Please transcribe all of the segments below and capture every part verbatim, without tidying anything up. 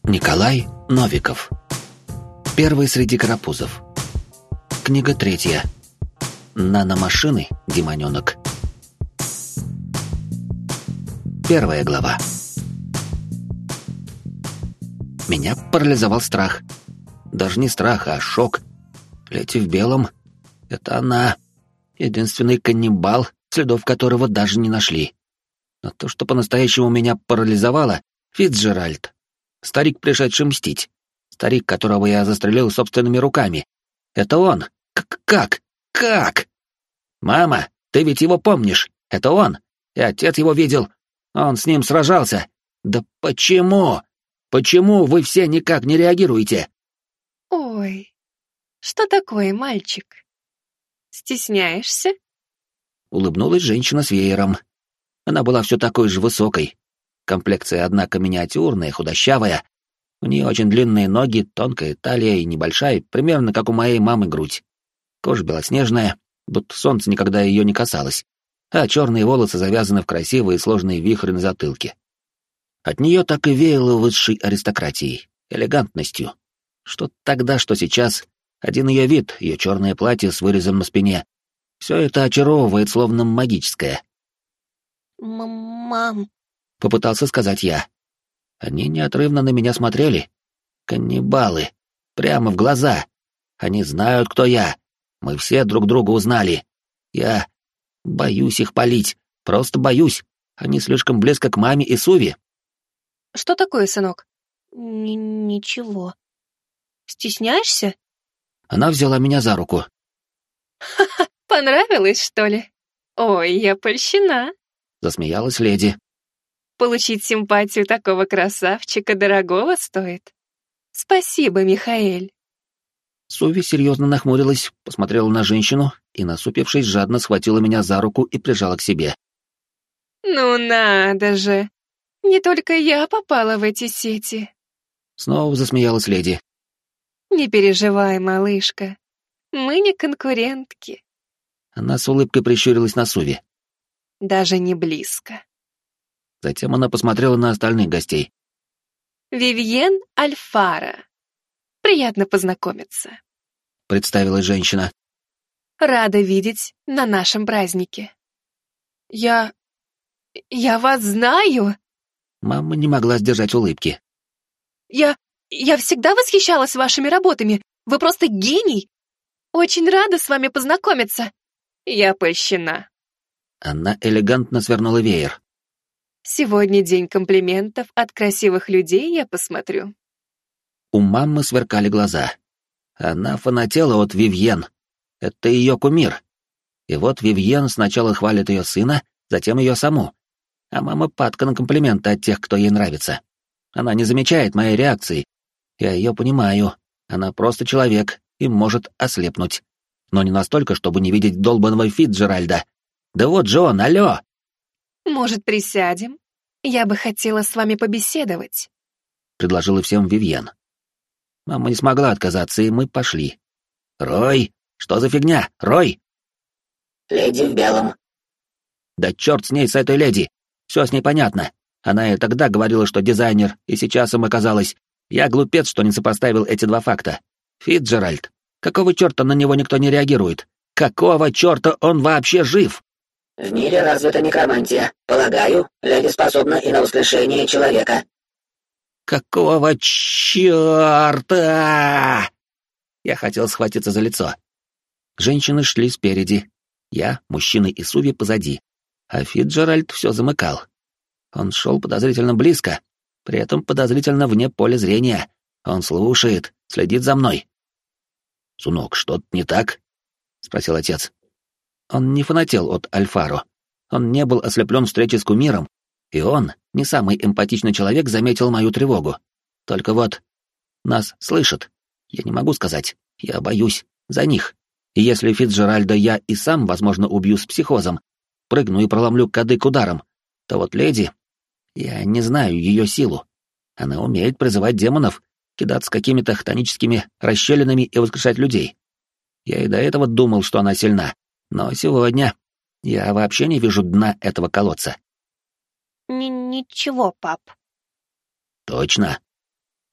Николай Новиков. Первый среди карапузов. Книга третья. Наномашины, демонёнок. Первая глава. Меня парализовал страх. Даже не страх, а шок. Леди в белом — это она. Единственный каннибал, следов которого даже не нашли. Но то, что по-настоящему меня парализовало — Фицджеральд. Старик, пришедший мстить. Старик, которого я застрелил собственными руками. Это он. К как? Как? Мама, ты ведь его помнишь? Это он. И отец его видел. Он с ним сражался. Да почему? Почему вы все никак не реагируете? Ой, что такое, мальчик? Стесняешься? Улыбнулась женщина с веером. Она была все такой же высокой. Комплекция, однако, миниатюрная, худощавая. У нее очень длинные ноги, тонкая талия и небольшая, примерно как у моей мамы, грудь. Кожа белоснежная, будто солнце никогда ее не касалось, а черные волосы завязаны в красивые сложные вихры на затылке. От нее так и веяло высшей аристократией, элегантностью. Что тогда, что сейчас, один ее вид, ее черное платье с вырезом на спине, все это очаровывает, словно магическое. Мам... Попытался сказать я. Они неотрывно на меня смотрели. Каннибалы. Прямо в глаза. Они знают, кто я. Мы все друг друга узнали. Я боюсь их палить. Просто боюсь. Они слишком близко к маме и Суви. Что такое, сынок? Н ничего. Стесняешься? Она взяла меня за руку. Ха-ха, понравилось, что ли? Ой, я польщена. Засмеялась леди. Получить симпатию такого красавчика дорогого стоит. Спасибо, Михаэль. Суви серьезно нахмурилась, посмотрела на женщину и, насупившись, жадно схватила меня за руку и прижала к себе. Ну надо же! Не только я попала в эти сети. Снова засмеялась леди. Не переживай, малышка. Мы не конкурентки. Она с улыбкой прищурилась на Суви. Даже не близко. Затем она посмотрела на остальных гостей. Вивьен Альфара. Приятно познакомиться. Представилась женщина. Рада видеть на нашем празднике. Я... я вас знаю. Мама не могла сдержать улыбки. Я... я всегда восхищалась вашими работами. Вы просто гений. Очень рада с вами познакомиться. Я польщена. Она элегантно свернула веер. Сегодня день комплиментов от красивых людей, я посмотрю. У мамы сверкали глаза. Она фанатела от Вивьен. Это ее кумир. И вот Вивьен сначала хвалит ее сына, затем ее саму. А мама падка на комплименты от тех, кто ей нравится. Она не замечает моей реакции. Я ее понимаю. Она просто человек и может ослепнуть. Но не настолько, чтобы не видеть долбаного Фицджеральда. Да вот же он, алло! Может, присядем? Я бы хотела с вами побеседовать. Предложила всем Вивьен. Мама не смогла отказаться, и мы пошли. Рой! Что за фигня? Рой! Леди в белом. Да черт с ней, с этой леди! Все с ней понятно. Она и тогда говорила, что дизайнер, и сейчас им оказалось. Я глупец, что не сопоставил эти два факта. Фицджеральд. Какого черта на него никто не реагирует? Какого черта он вообще жив? В мире развита некромантия. Полагаю, леди способна и на воскрешение человека. Какого черта? Я хотел схватиться за лицо. Женщины шли спереди. Я, мужчины и Суви позади. А Фицджеральд все замыкал. Он шел подозрительно близко, при этом подозрительно вне поля зрения. Он слушает, следит за мной. «Сунок, что-то не так?» — спросил отец. Он не фанател от Альфаро. Он не был ослеплен встречей с кумиром, и он, не самый эмпатичный человек, заметил мою тревогу. Только вот... Нас слышат. Я не могу сказать. Я боюсь. За них. И если Фицджеральда я и сам, возможно, убью с психозом, прыгну и проломлю кадык ударом, то вот леди... Я не знаю ее силу. Она умеет призывать демонов, кидаться какими-то хтоническими расщелинами и воскрешать людей. Я и до этого думал, что она сильна. Но сегодня я вообще не вижу дна этого колодца. Н ничего, пап. Точно.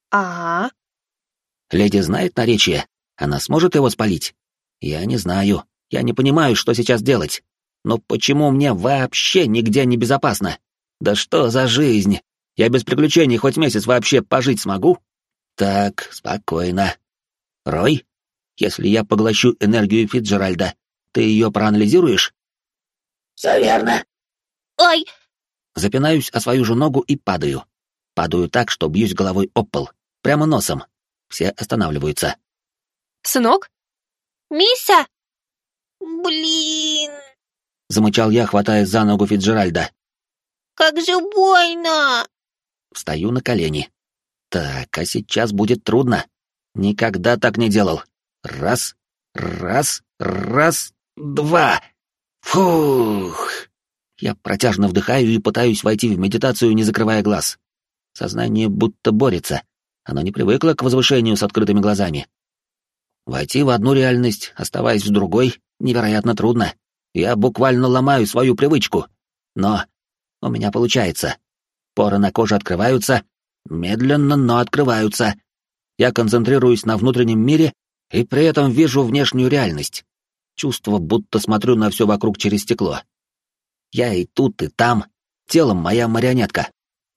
А? Леди знает наречие? Она сможет его спалить? Я не знаю. Я не понимаю, что сейчас делать. Но почему мне вообще нигде не безопасно? Да что за жизнь? Я без приключений хоть месяц вообще пожить смогу? Так, спокойно. Рой, если я поглощу энергию Фицджеральда, ты ее проанализируешь? Все верно. Ой! Запинаюсь о свою же ногу и падаю. Падаю так, что бьюсь головой об пол. Прямо носом. Все останавливаются. Сынок? Мися! Блин! Замычал я, хватаясь за ногу Фицджеральда. Как же больно! Встаю на колени. Так, а сейчас будет трудно. Никогда так не делал. Раз, раз, раз, два. Фух! Я протяжно вдыхаю и пытаюсь войти в медитацию, не закрывая глаз. Сознание будто борется. Оно не привыкло к возвышению с открытыми глазами. Войти в одну реальность, оставаясь в другой, невероятно трудно. Я буквально ломаю свою привычку. Но у меня получается. Поры на коже открываются, медленно, но открываются. Я концентрируюсь на внутреннем мире и при этом вижу внешнюю реальность. Чувство, будто смотрю на все вокруг через стекло. Я и тут, и там. Телом моя марионетка.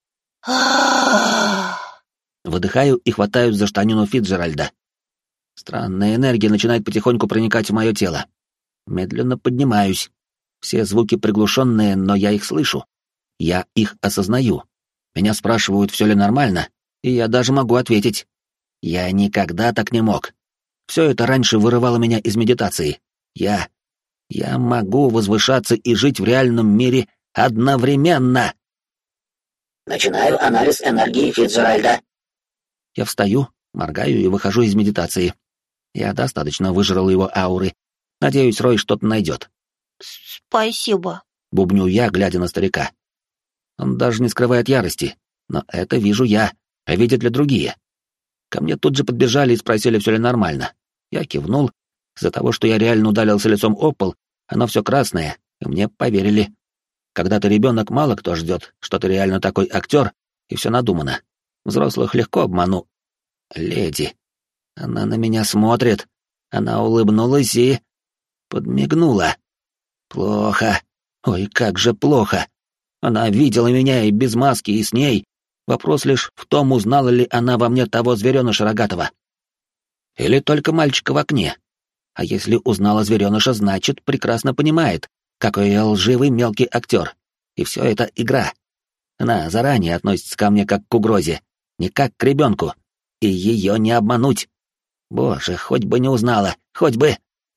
Выдыхаю и хватаюсь за штанину Фицджеральда. Странная энергия начинает потихоньку проникать в мое тело. Медленно поднимаюсь. Все звуки приглушенные, но я их слышу. Я их осознаю. Меня спрашивают, все ли нормально, и я даже могу ответить. Я никогда так не мог. Все это раньше вырывало меня из медитации. Я... Я могу возвышаться и жить в реальном мире одновременно. Начинаю анализ энергии Фицджеральда. Я встаю, моргаю и выхожу из медитации. Я достаточно выжрал его ауры. Надеюсь, Рой что-то найдет. Спасибо. Бубню я, глядя на старика. Он даже не скрывает ярости, но это вижу я, а видят ли другие? Ко мне тут же подбежали и спросили, все ли нормально. Я кивнул. Из-за того, что я реально ударился лицом об пол, оно все красное, и мне поверили. Когда ты ребенок, мало кто ждет, что ты реально такой актер, и все надумано. Взрослых легко обману. Леди. Она на меня смотрит. Она улыбнулась и... подмигнула. Плохо. Ой, как же плохо. Она видела меня и без маски, и с ней. Вопрос лишь в том, узнала ли она во мне того звереныша рогатого. Или только мальчика в окне. А если узнала звереныша, значит, прекрасно понимает, какой я лживый мелкий актер. И все это игра. Она заранее относится ко мне как к угрозе, не как к ребенку. И ее не обмануть. Боже, хоть бы не узнала, хоть бы...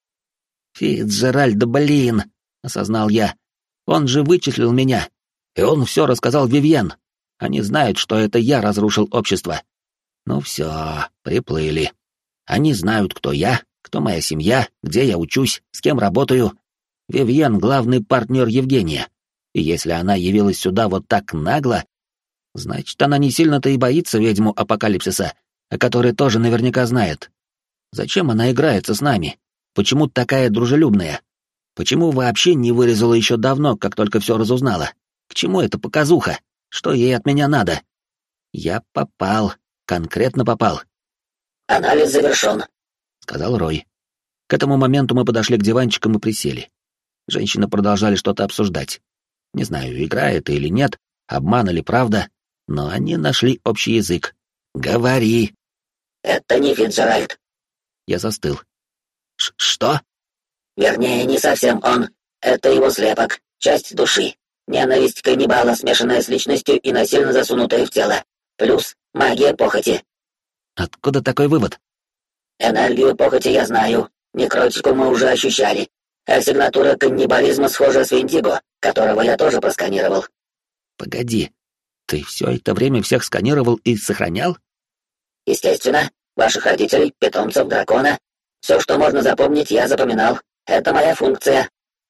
Фицджеральд, блин, осознал я. Он же вычислил меня. И он все рассказал Вивьен. Они знают, что это я разрушил общество. Ну все, приплыли. Они знают, кто я, кто моя семья, где я учусь, с кем работаю. Вивьен — главный партнер Евгения. И если она явилась сюда вот так нагло, значит, она не сильно-то и боится ведьму Апокалипсиса, о которой тоже наверняка знает. Зачем она играется с нами? Почему такая дружелюбная? Почему вообще не вырезала еще давно, как только все разузнала? К чему эта показуха? Что ей от меня надо? Я попал, конкретно попал. Анализ завершен, — сказал Рой. К этому моменту мы подошли к диванчикам и присели. Женщины продолжали что-то обсуждать. Не знаю, игра это или нет, обман или правда, но они нашли общий язык. «Говори!» Это не Фицджеральд. Я застыл. Ш «Что?» Вернее, не совсем он. Это его слепок, часть души. Ненависть каннибала, смешанная с личностью и насильно засунутая в тело. Плюс магия похоти. Откуда такой вывод? Энергию похоти я знаю. Некротику мы уже ощущали. А сигнатура каннибализма схожа с Виндиго, которого я тоже просканировал. Погоди, ты все это время всех сканировал и сохранял? Естественно, ваших родителей, питомцев дракона. Все, что можно запомнить, я запоминал. Это моя функция.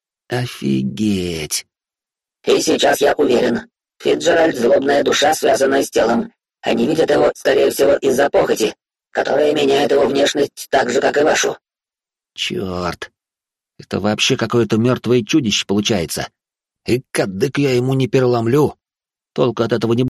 Офигеть. И сейчас я уверен, Фицджеральд — злобная душа, связанная с телом. Они видят его, скорее всего, из-за похоти, которая меняет его внешность так же, как и вашу. Черт. Это вообще какое-то мертвое чудище получается. И кадык я ему не переломлю. Толку от этого не